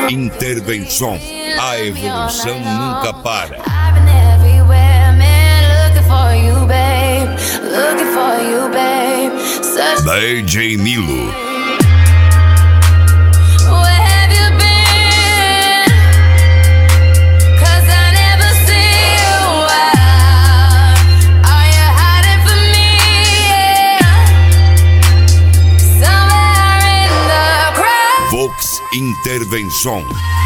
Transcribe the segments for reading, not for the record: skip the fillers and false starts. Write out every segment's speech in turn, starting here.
Intervenção. A evolução nunca para. DJ Nilo. Vox Intervenção.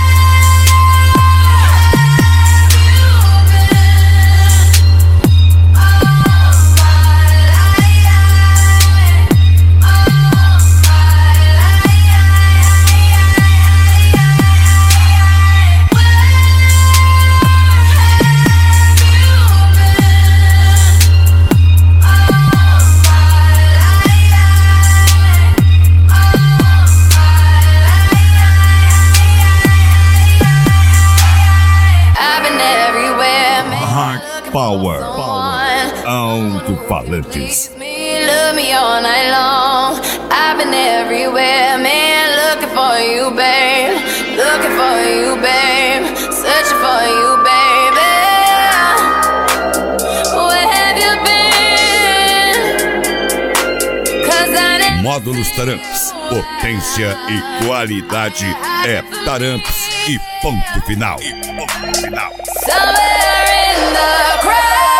Power. Alto-falantes. Love me all night long. I've been everywhere, man, looking for you, babe. Looking for you, babe. Searching for you, baby. Where have you been? 'Cause I never. Módulos Taramps. Potência e qualidade é Taramps e ponto final. Somewhere in the crowd.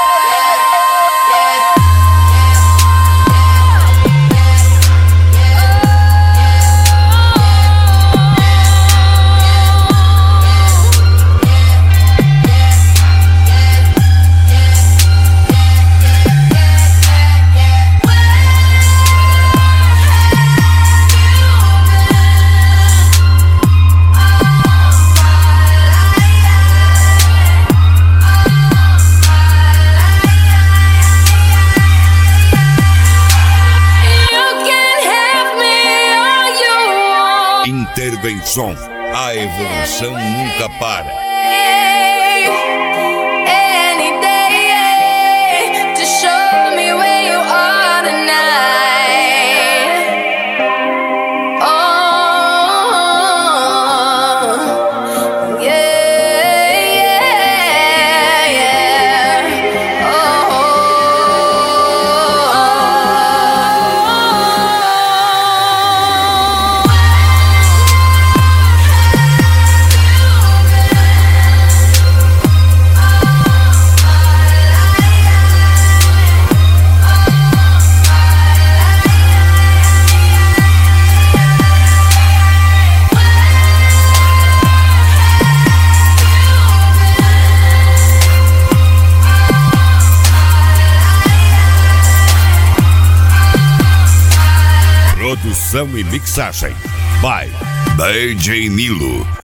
Intervenção. A evolução nunca para. Any day to show me where you are tonight. Oh, yeah. Produção e mixagem by DJ Nilo.